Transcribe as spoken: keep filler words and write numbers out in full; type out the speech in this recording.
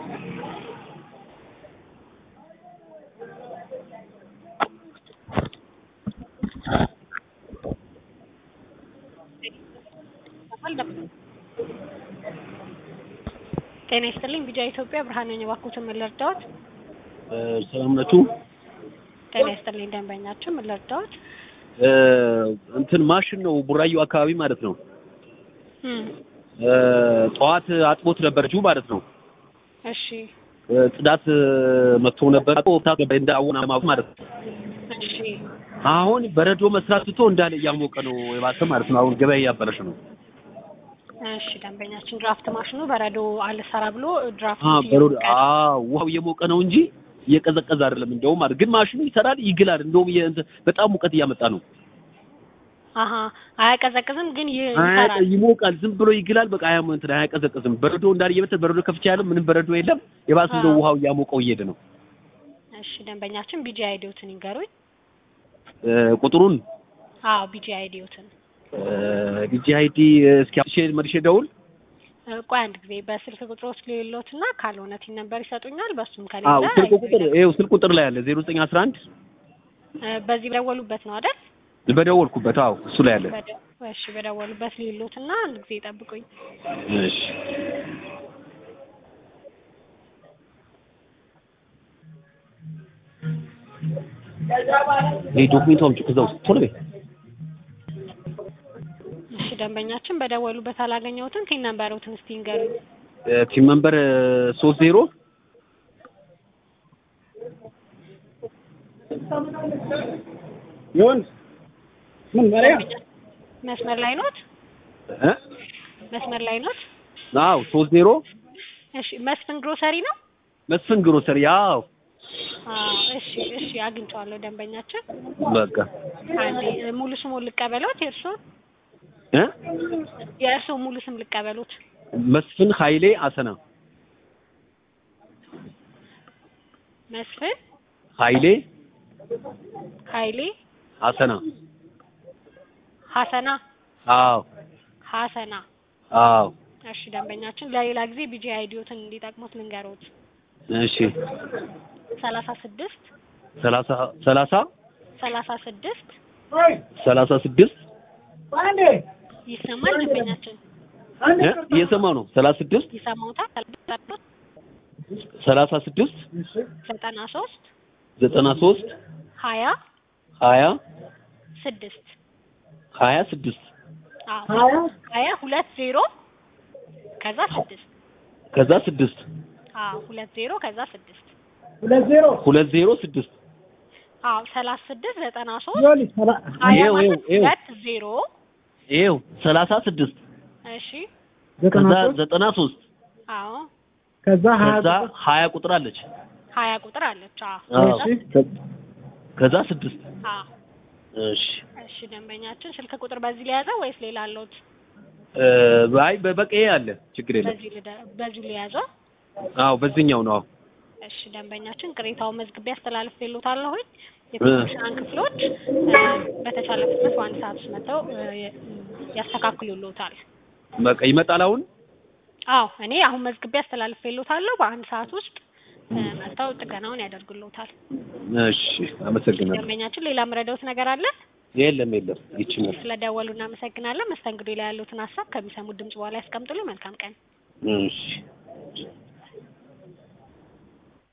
ጤና ይስጥልኝ ቢጃ ኢትዮጵያ ብርሃን ነኝ ባኩትን መለርዳውት ሰላም ናችሁ? ጤና ይስጥልኝ ደንበኛችን መለርዳውት እንትን ማሽን ነው ቡራዩ አካባቢ ማለት ነው። እም ጧት አጥቦት ነበር ጁ ማለት ነው። እሺ ጽዳት መጥቶ ነበር ጧት እንደአወና ማለት ነው። እሺ አሁን በረዶ መስራት ትቶ እንዳለ ያሞቀ ነው የባሰ ማለት ነው። አሁን ገበያ ያበረሽ ነው። እሺ ደንበኛችን ድራፍት ማሽኑ በረዶ አልሰራ ብሎ ድራፍት አዎ በረዶ አዎ ውሃው የሞቀ ነው እንጂ እየቀዘቀዘ አይደለም። እንደውም ማለት ግን ማሽኑ ይሰራል ይግላል። እንደውም በጣም ሙቀት እያመጣ ነው። አሃ አያቀዘቅዝም ግን ይሰራል ይሞቃል። ዝም ብሎ ይግላል። በቃ አያም እንትን አያቀዘቅዝም። በረዶ እንዳለ እየመጣ በረዶ ከፍቻ ያለው ምንም በረዶ የለም። የባሰ እንደው ውሃው ያሞቀው እየሄደ ነው። እሺ ደንበኛችን ቢጂ አይዲዎትን ይንገሩኝ። ቁጥሩን አዎ ቢጂ አይዲዎትን ቢጂ አይዲ እስኪ አፕሼ መልሼ ደውል ቆይ አንድ ጊዜ በስልክ ቁጥሮች ሊሎትና ካልሆነ ቲን ነበር ይሰጡኛል። በሱም ከሌላ አዎ ስልክ ቁጥር ይኸው ስልክ ቁጥር ላይ አለ ዜሮ ዘጠኝ አስራ አንድ በዚህ በደወሉበት ነው አይደል? በደወልኩበት አዎ እሱ ላይ አለ። እሺ በደወሉበት ሊሎትና አንድ ጊዜ ጠብቁኝ። እሺ ይሄ ዶክመንቱም ከዛው ቶሎ በይ። እሺ ደንበኛችን በደወሉበት አላገኘሁትም። ቲን ነምበሩን እስቲ ንገሩኝ። ቲን ነምበር ሶስት ዜሮ ይሁን ምን ማሪያ መስመር ላይ ኖት እ መስመር ላይ ኖት? አዎ ሶስት ዜሮ እሺ መስፍን ግሮሰሪ ነው? መስፍን ግሮሰሪ አዎ አዎ እሺ እሺ አግኝቼዋለሁ ደንበኛችን። በቃ አንዴ ሙሉ ስሙን ልቀበሎት የእርሶ እ የእርሶ ሙሉ ስም ልቀበሎት? መስፍን ኃይሌ አሰና። መስፍን ኃይሌ ኃይሌ አሰና ሐሰና አዎ ሐሰና አዎ እሺ ደንበኛችን ለሌላ ጊዜ ቢጂ አይዲዎትን እንዲጠቅሙት ልንገሮት። እሺ ሰላሳ ስድስት ሰላሳ ሰላሳ ሰላሳ ስድስት ሰላሳ ስድስት ይሰማል ደንበኛችን? እ እየሰማው ነው። ሰላሳ ስድስት ይሰማውታል? ሰላሳ ስድስት ዘጠና ሶስት ዘጠና ሶስት ሀያ ሀያ ስድስት ሀያ ስድስት አዎ ሀያ ሁለት ዜሮ ከዛ ስድስት ከዛ ስድስት አዎ ሁለት ዜሮ ከዛ ስድስት ሁለት ዜሮ ሁለት ዜሮ ስድስት አዎ ሰላሳ ስድስት ዘጠና ሶስት ሀያ ሁለት ዜሮ ይኸው ሰላሳ ስድስት እሺ ከዛ ዘጠና ሶስት አዎ ከዛ ሀያ ቁጥር አለች ሀያ ቁጥር አለች አዎ ከዛ ስድስት አዎ እሺ እሺ ደንበኛችን ስልክ ቁጥር በዚህ ላይ ያዘው ወይስ ሌላ አለዎት? አይ በበቂ አለ ችግር የለም። በዚህ በዚህ ላይ ያዘው? አዎ በዚህኛው ነው። እሺ ደንበኛችን ቅሬታውን መዝግቤ አስተላልፌልዎታለሁ። የቴክኒሻን ክፍሎች በተቻለ ፍጥነት በአንድ ሰዓት ውስጥ መጥተው ያስተካክሉልዎታል። በቃ ይመጣል አሁን? አዎ እኔ አሁን መዝግቤ አስተላልፌልዎታለሁ። በአንድ ሰዓት ውስጥ መጥተው ጥገናውን ያደርጉልዎታል። እሺ አመሰግናለሁ። ደንበኛችን ሌላ ምረዳዎት ነገር አለ? የለም የለም ይችላል። ስለደወሉ እናመሰግናለን። መስተንግዶ ላይ ያሉትን ሀሳብ ከሚሰሙት ድምጽ በኋላ ያስቀምጡልኝ። መልካም ቀን። እሺ